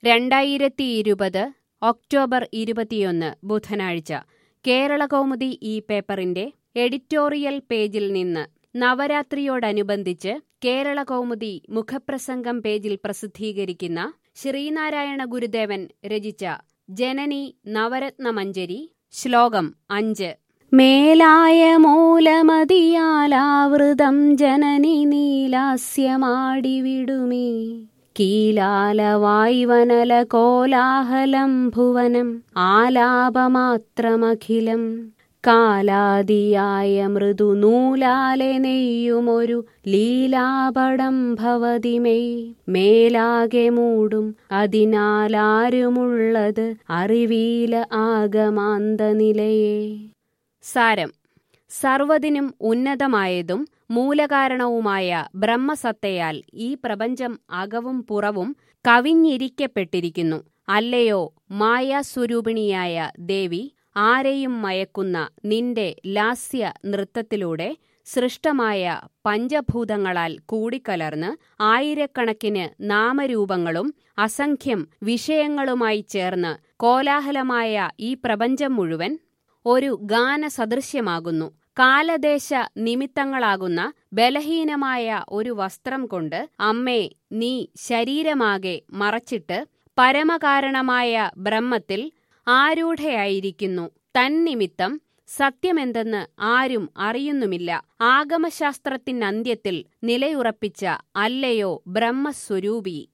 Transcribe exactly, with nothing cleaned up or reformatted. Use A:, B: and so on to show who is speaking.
A: രണ്ടായിരത്തി ഇരുപത് ഒക്ടോബർ ഇരുപത്തിയൊന്ന് ബുധനാഴ്ച കേരളകൗമുദി ഈ പേപ്പറിന്റെ എഡിറ്റോറിയൽ പേജിൽ നിന്ന് നവരാത്രിയോടനുബന്ധിച്ച് കേരളകൗമുദി മുഖപ്രസംഗം പേജിൽ പ്രസിദ്ധീകരിക്കുന്ന ശ്രീനാരായണ ഗുരുദേവൻ രചിച്ച ജനനി നവരത്നമഞ്ജരി ശ്ലോകം അഞ്ച്. മേലായ മൂലമതിയാലാവൃതം ജനനി നീലാസ്യമാടിവിടുമേ കീലാലവായ്വനല കോലാഹലം ഭുവനം ആലാപമാത്രമഖിലം കാലാദിയായ മൃദുനൂലാലെ നെയ്യുമൊരു ലീലാപടം ഭവതിമേ മേലാകെ മൂടും അതിനാലാരുമുള്ളത് അറിവീല ആഗമാന്തനിലയേ. സാരം: സർവ്വതിനും ഉന്നതമായതും മൂലകാരണവുമായ ബ്രഹ്മസത്തയാൽ ഈ പ്രപഞ്ചം അകവും പുറവും കവിഞ്ഞിരിക്കപ്പെട്ടിരിക്കുന്നു. അല്ലയോ മായാസ്വരൂപിണിയായ ദേവി, ആരെയും മയക്കുന്ന നിന്റെ ലാസ്യ നൃത്തത്തിലൂടെ സൃഷ്ടമായ പഞ്ചഭൂതങ്ങളാൽ കൂടിക്കലർന്ന് ആയിരക്കണക്കിന് നാമരൂപങ്ങളും അസംഖ്യം വിഷയങ്ങളുമായി ചേർന്ന് കോലാഹലമായ ഈ പ്രപഞ്ചം മുഴുവൻ ഒരു ഗാനസദൃശ്യമാകുന്നു. കാലദേശ നിമിത്തങ്ങളാകുന്ന ബലഹീനമായ ഒരു വസ്ത്രം കൊണ്ട് അമ്മേ നീ ശരീരമാകെ മറച്ചിട്ട് പരമകാരണമായ ബ്രഹ്മത്തിൽ ആരൂഢയായിരിക്കുന്നു. തന്നിമിത്തം സത്യമെന്തെന്ന് ആരും അറിയുന്നുമില്ല. ആഗമശാസ്ത്രത്തിനന്ത്യത്തിൽ നിലയുറപ്പിച്ച അല്ലയോ ബ്രഹ്മസ്വരൂപി.